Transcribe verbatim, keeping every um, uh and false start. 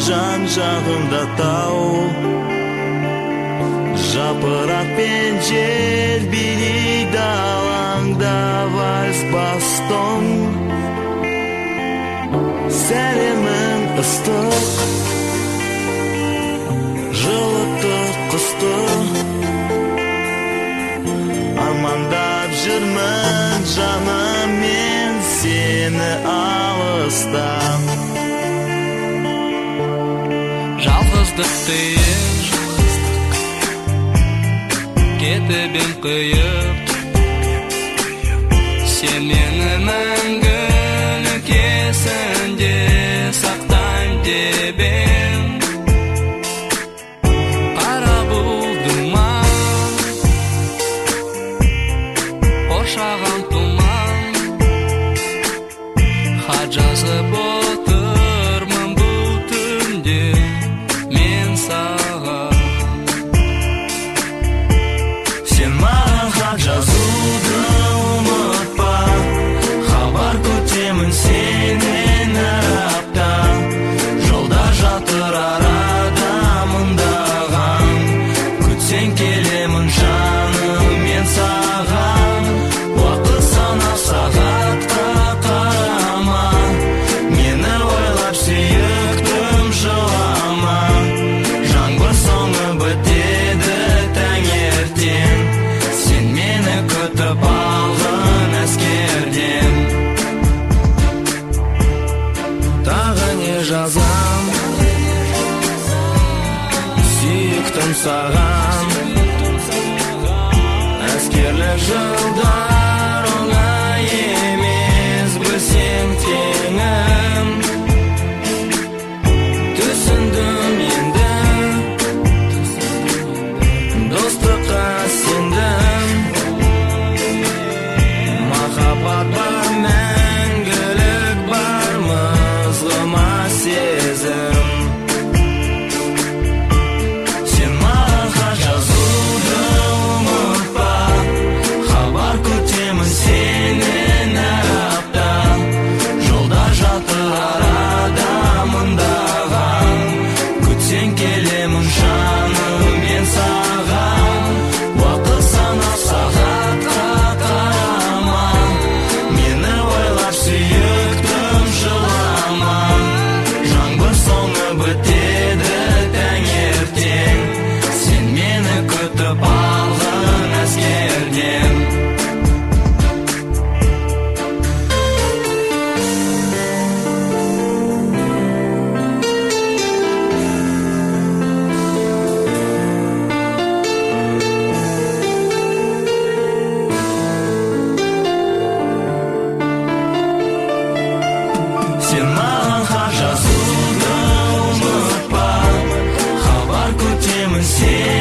жан жағымда тау, жапырақ пен жел билейді алаңда вальс бастон. Сәлемің ыстық, жылытты қысты, армандап жүрмін жаным мен сені алыста. Жалғыздықты кетіп ең қиып, сен мені мәңгілік есінде сақтайын деп ем. Қара бұлдыма қоршаған тұман, хат жазып отырмын бұл түнде мен саған. Сен маған хат жазуды ұмытпа, хабар күтемін сенен әр апта. Жолда жатыр арада мыңдаған, күтсең келемін жаным мен саған. Уақыт санап сағатқа қарама, мені ойлап сүйіктім жылама. Жаңбыр соңы бітеді таңертең, сен мені күтіп алғын әскерден. Тағы не жазам, сүйіктім саған. Әскерлік жылдар оңай емес, білсең теңім. Түсіндім енді, достыққа сендім. Махаббат бар, мәңгілік бар, мызғыма сезім. Сен маған хат жазуды ұмытпа, хабар күтемін сенен әр апта. Жолда жатыр арада мыңдаған, күтсең келемін жаным мен саған. Уақыт санап сағатқа қарама, мені ойлап сүйіктім жылама. Жаңбыр соңы бітеді таңертең, сен мені күтіп алғын әскерден. Сен маған хат жазуды ұмытпа, хабар күтемін сен